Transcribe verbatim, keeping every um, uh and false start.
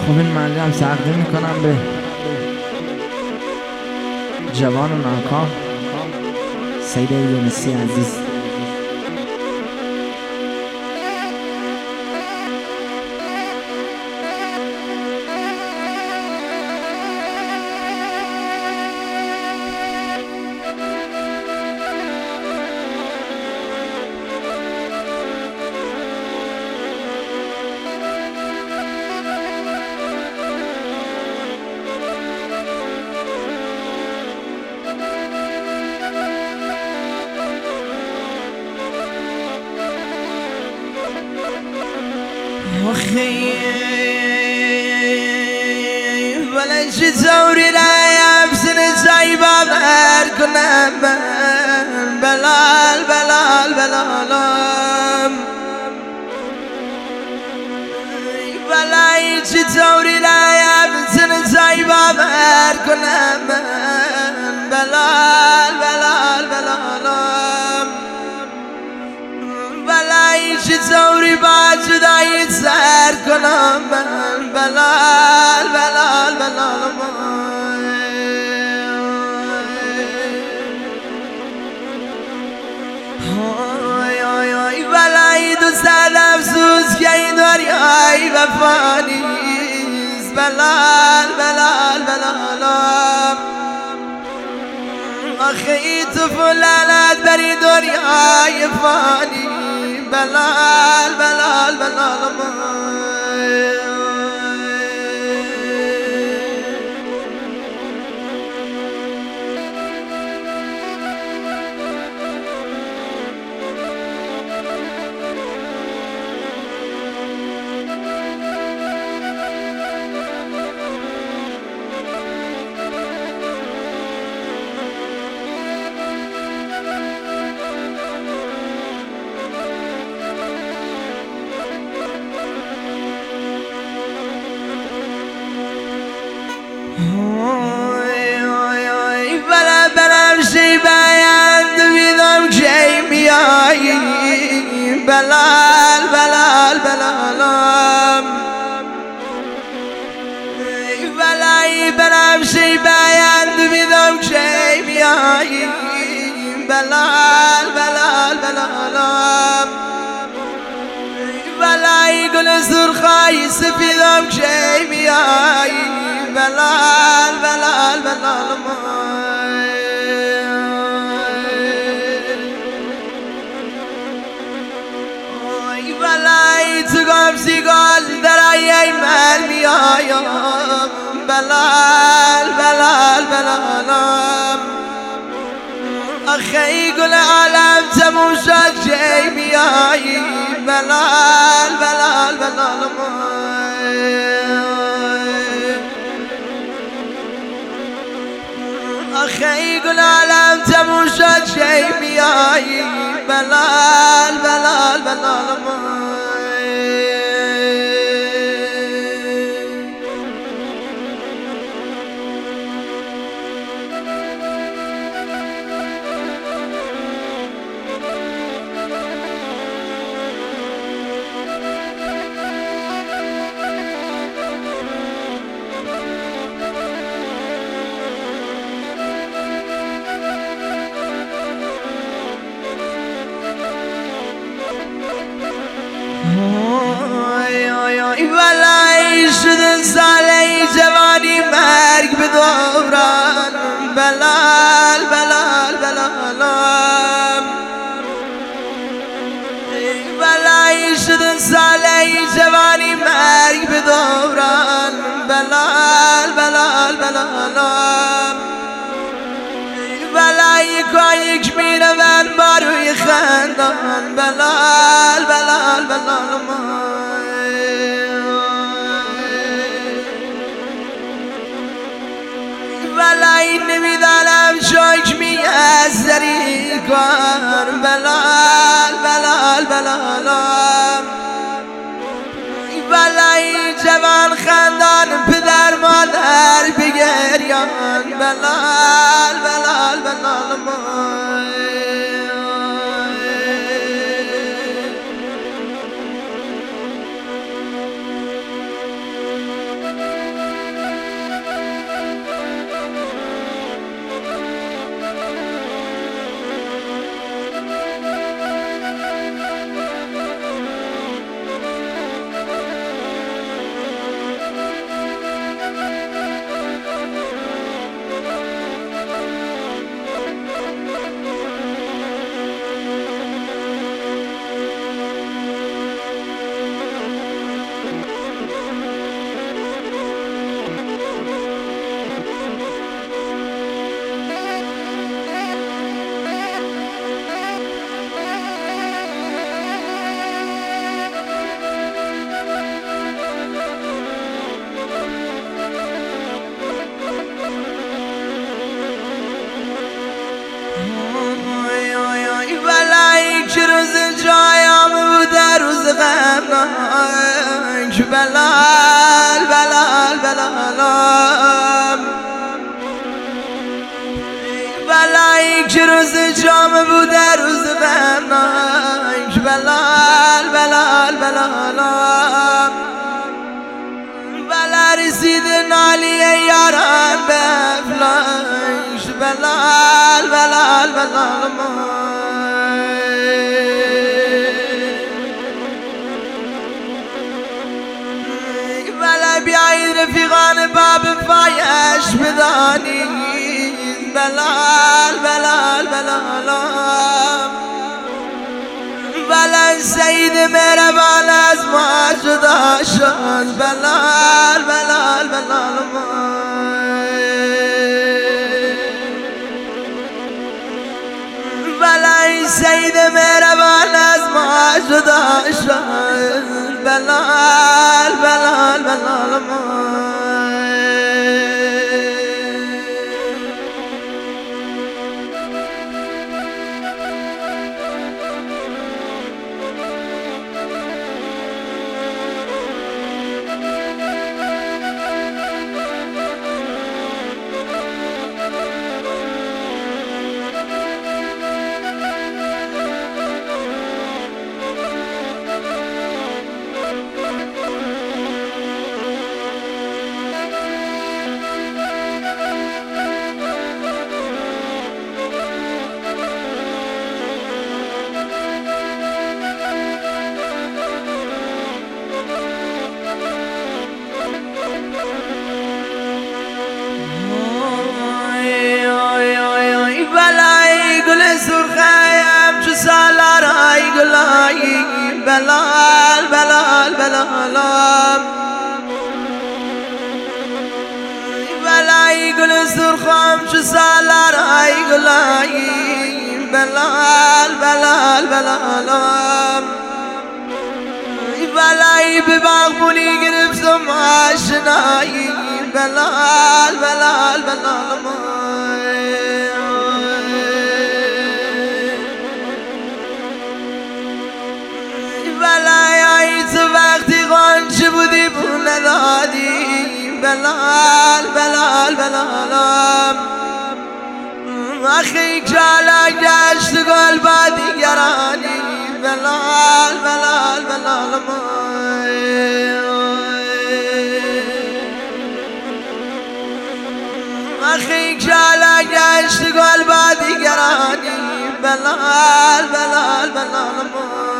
خب این ملی هم تقدیم میکنم به جوان و ناکام سید یونسی عزیز. أخي ولا شي تزوري لا يابسن سايبة غير كنا بلال بلال بلال ولا شي تزوري لا يابسن سايبة غير كنا بلال بلال بلال بلای چطوری با جدایی سر کنم من بلال بلال بلال های های های بلای دوست افسوس که این دریای وفا نیست بلال بلال بلال آخه ای تو فلالت بری دنیای فانی بلال بلال بلال بلا بلا شي بايند بيدم شي مياي بلال بلال بلال بلاي بلا شي بايند بيدم شي مياي بلال بلال بلال بلاي قل سرخاي سفيدم شي مياي بلال بلال بلال بلای تو گم سیگال درای من میایم بلال بلال بلال آخه گل عالم تموم شد چه میایی بلال بلال بلال آخه گل عالم تموم شد چه میایی بلال بلال بلال بلای شدن ساله جوانی مرگ به دوران بلال بلال بلال بلای شدن ساله جوانی مرگ به دوران بلال بلال بلال بلای کایک میره من باروی خندان بلال بلال بلال بلای نمیدانم شاک می از دری کن بلال بلال بلال بلای جوان خندان پدر مادر بگریان بلال بلال بلال ننگ بلال بلال بلالم بلایی که روز جام بوده روز بننگ بلال بلال بلالم بلا رسید نالی یاران به فلنگ بلال بلال بلالم بیایید رفیقان باب فایش بدانید بلال بلال بلالم بلال سید مهربان از ما جدا شد بلال بلال بلالم بلال سید مهربان از ما جدا شد بلال بلال بلالم بلال بلال بلالم بلایی گل سرخم چو سالار های گلایی بلال بلال بلالم بلایی به باغبونی گرفتم آشنایی بلال بلال بلالم بلایی تو وقتی غنچه بودی پول ندادی بلال بلال بلالم آخی کالا گشت گل با دیگرانی بلال بلال بلالم آخی کالا گشت گل با دیگرانی بلال بلال بلالم